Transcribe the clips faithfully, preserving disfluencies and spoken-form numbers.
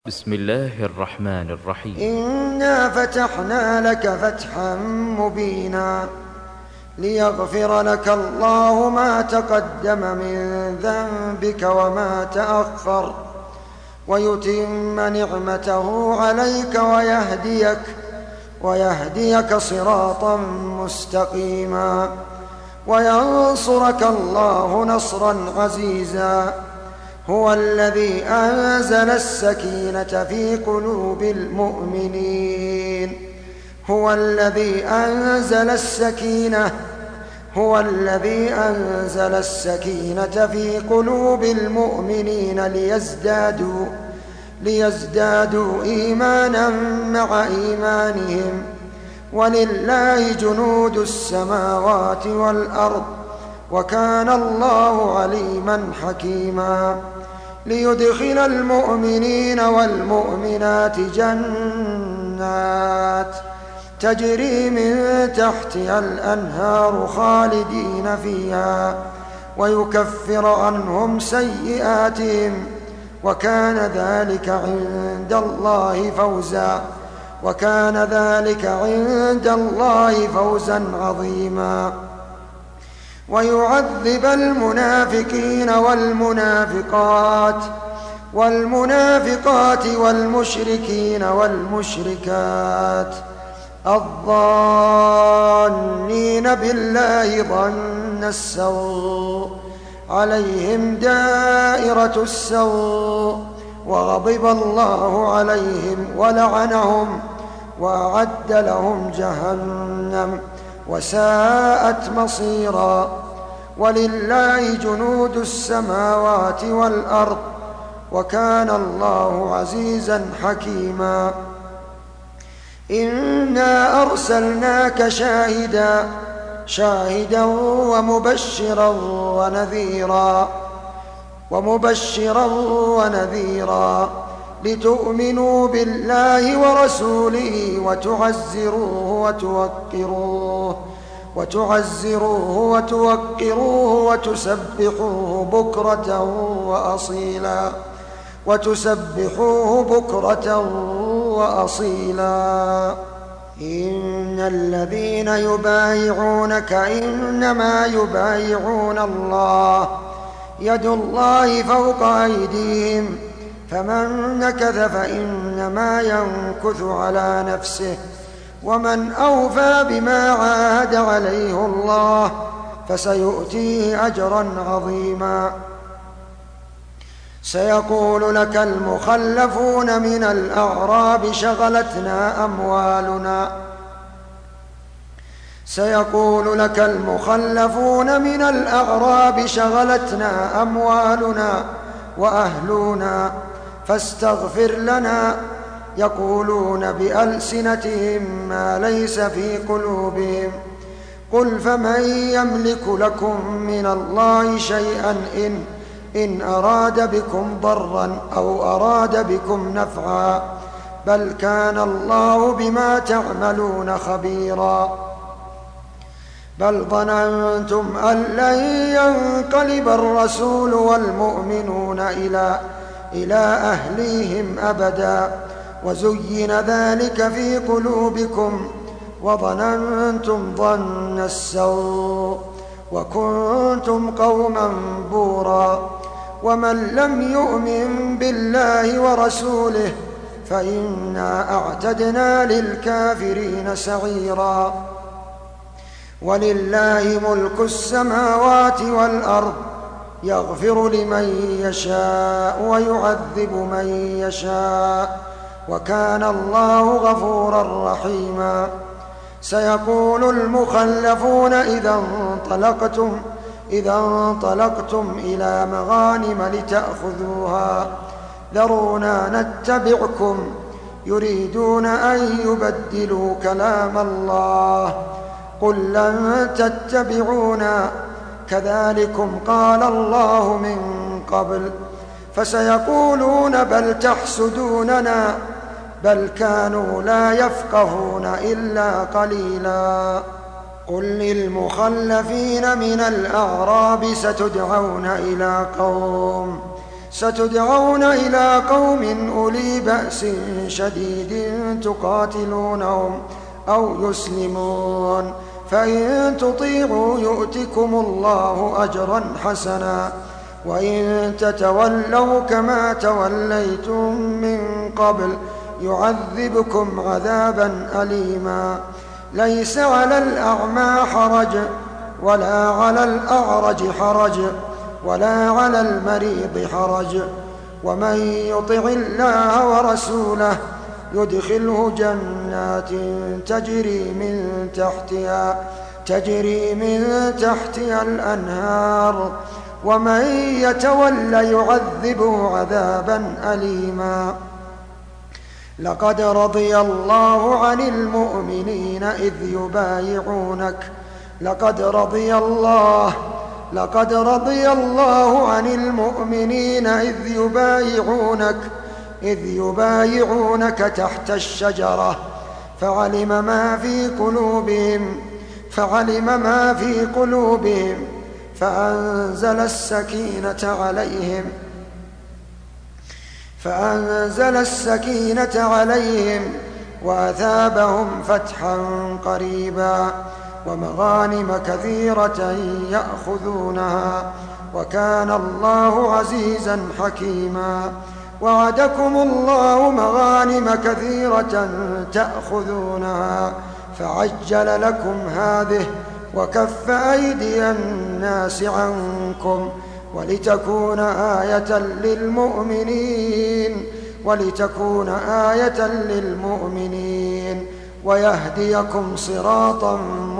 بسم الله الرحمن الرحيم. إنا فتحنا لك فتحا مبينا ليغفر لك الله ما تقدم من ذنبك وما تأخر ويتم نعمته عليك ويهديك ويهديك صراطا مستقيما وينصرك الله نصرا عزيزا. هو الذي أنزل السكينة في قلوب المؤمنين هو الذي أنزل السكينة هو الذي أنزل السكينة في قلوب المؤمنين ليزدادوا ليزدادوا إيمانا مع إيمانهم ولله جنود السماوات والأرض وكان الله عليما حكيما. ليدخل المؤمنين والمؤمنات جنات تجري من تحتها الأنهار خالدين فيها ويكفر عنهم سيئاتهم وكان ذلك عند الله فوزا وكان ذلك عند الله فوزا عظيما. ويعذب المنافقين والمنافقات والمنافقات والمشركين والمشركات الظانين بالله ظن السوء عليهم دائرة السوء وغضب الله عليهم ولعنهم وأعد لهم جهنم وساءت مصيرا. ولله جنود السماوات والأرض وكان الله عزيزا حكيما. إنا أرسلناك شاهدا شاهدا ومبشرا ونذيرا ومبشرا ونذيرا لتؤمنوا بالله ورسوله وتعزروه وتوقروه وتعزروه وتوقروه وتسبحوه بكرة وأصيلا وتسبحوه بكرة وأصيلا. إن الذين يبايعونك إنما يبايعون الله يد الله فوق أيديهم فمن نكث فإنما ينكث على نفسه ومن أوفى بما عاهد عليه الله فسيؤتيه أجرا عظيما. سيقول لك المخلفون من الأعراب شغلتنا أموالنا سيقول لك المخلفون من الأعراب شغلتنا أموالنا وأهلنا فاستغفر لنا يقولون بألسنتهم ما ليس في قلوبهم قل فمن يملك لكم من الله شيئا إن إن أراد بكم ضرا أو أراد بكم نفعا بل كان الله بما تعملون خبيرا. بل ظننتم أن لن ينقلب الرسول والمؤمنون إلى إلى أهليهم أبدا وزين ذلك في قلوبكم وظننتم ظن السوء وكنتم قوما بورا. ومن لم يؤمن بالله ورسوله فإنا أعتدنا للكافرين سعيرا. ولله ملك السماوات والأرض يغفر لمن يشاء ويعذب من يشاء وكان الله غفورا رحيما. سيقول المخلفون إذا انطلقتم إذا انطلقتم إلى مغانم لتأخذوها ذرونا نتبعكم يريدون أن يبدلوا كلام الله قل لن تتبعونا كذلكم قال الله من قبل فسيقولون بل تحسدوننا بل كانوا لا يفقهون إلا قليلا. قل للمخلفين من الأعراب ستدعون إلى قوم ستدعون إلى قوم أولي بأس شديد تقاتلونهم أو يسلمون، فإن تطيعوا يؤتكم الله أجرا حسنا، وإن تتولوا كما توليتم من قبل يعذبكم عذابا أليما. ليس على الأعمى حرج ولا على الأعرج حرج ولا على المريض حرج، ومن يطع الله ورسوله يدخله جنات تجري من تحتها تجري من تحتها الأنهار، ومن يتولى يعذبه عذابا أليما. لقد رضي الله عن المؤمنين إذ يبايعونك لقد رضي الله لقد رضي الله عن المؤمنين إذ يبايعونك إذ يبايعونك تحت الشجرة فعلم ما في قلوبهم فعلم ما في قلوبهم فأنزل السكينة عليهم فأنزل السكينة عليهم وأثابهم فتحا قريبا ومغانم كثيرة يأخذونها، وكان الله عزيزا حكيما. وعدكم الله مغانم كثيرة تأخذونها فعجل لكم هذه وكف أيدي الناس عنكم ولتكون آية للمؤمنين ولتكون آية للمؤمنين ويهديكم صراطا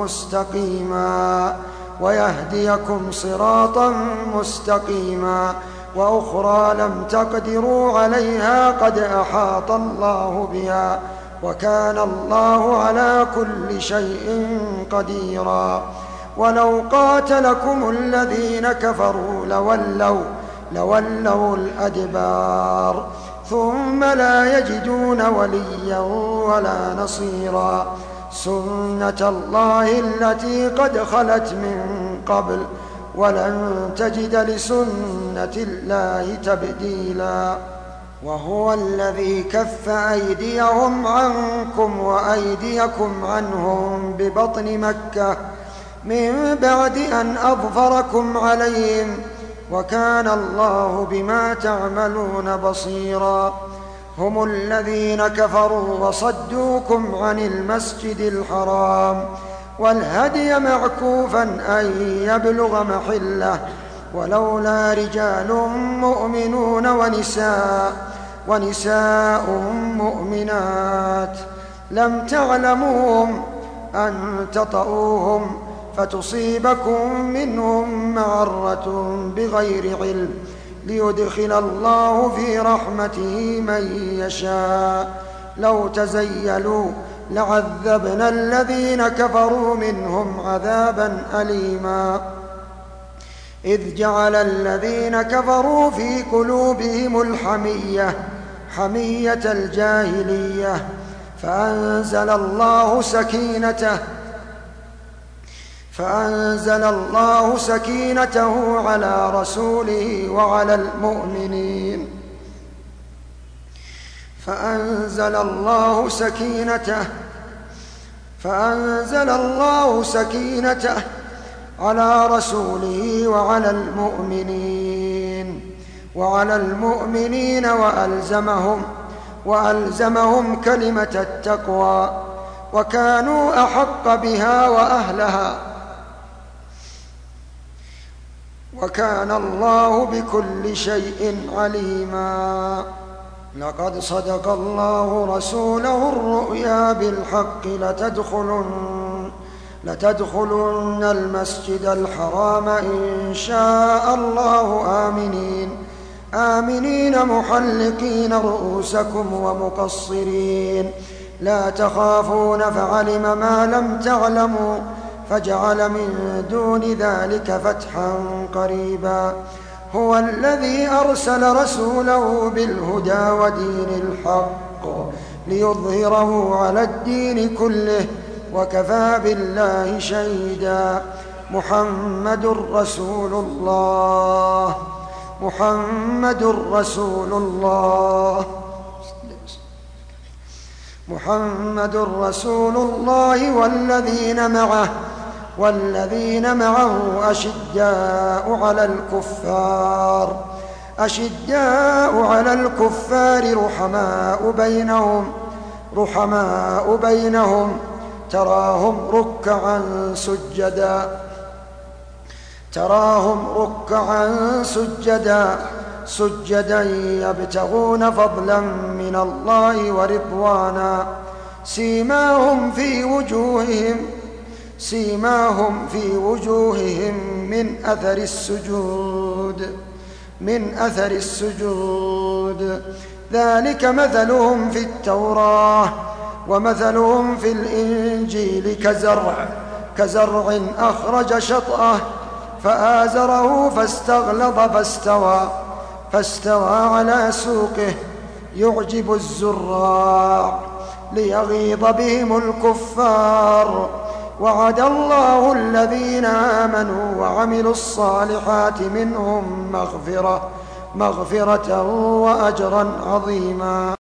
مستقيما ويهديكم صراطا مستقيما وأخرى لم تقدروا عليها قد أحاط الله بها وكان الله على كل شيء قديرا. ولو قاتلكم الذين كفروا لولوا لولوا الأدبار ثم لا يجدون وليا ولا نصيرا. سنة الله التي قد خلت من قبل ولن تجد لسنة الله تبديلا. وهو الذي كف أيديهم عنكم وأيديكم عنهم ببطن مكة من بعد أن أظفركم عليهم وكان الله بما تعملون بصيرا. هم الذين كفروا وصدوكم عن المسجد الحرام والهدي معكوفا أن يبلغ محله ولولا رجال مؤمنون ونساء ونساء مؤمنات لم تعلموهم أن تطؤوهم فتصيبكم منهم معرة بغير علم ليدخل الله في رحمته من يشاء. لو تزيلوا لعذبنا الذين كفروا منهم عذابا أليما. إذ جعل الذين كفروا في قلوبهم الحمية حمية الجاهلية فأنزل الله سكينته فأنزل الله سكينته على رسوله وعلى المؤمنين فأنزل الله سكينته فأنزل الله سكينته على رسوله وعلى المؤمنين وعلى المؤمنين وألزمهم وألزمهم كلمة التقوى وكانوا أحق بها وأهلها وكان الله بكل شيء عليما. لقد صدق الله رسوله الرؤيا بالحق لتدخلن لتدخلن المسجد الحرام إن شاء الله آمنين آمنين محلقين رؤوسكم ومقصرين لا تخافون فعلم ما لم تعلموا فجعل من دون ذلك فتحا قريبا. هو الذي أرسل رسوله بالهدى ودين الحق ليظهره على الدين كله وكفى بالله شهيدا. محمد رسول الله محمد رسول الله محمد رسول الله والذين معه والذين معه أشداء على الكفار أشداء على الكفار رحماء بينهم رحماء بينهم تراهم ركعا سجدا تراهم ركعا سجدا سجدا يبتغون فضلا من الله ورضوانا سيماهم في وجوههم سيماهم في وجوههم من أثر السجود من أثر السجود ذلك مثلهم في التوراة ومثلهم في الإنجيل كزرع كزرع أخرج شطأه فآزره فاستغلظ فاستوى فاستوى على سوقه يعجب الزراع ليغيظ بهم الكفار وعد الله الذين آمنوا وعملوا الصالحات منهم مغفرة مغفرة وأجرا عظيما.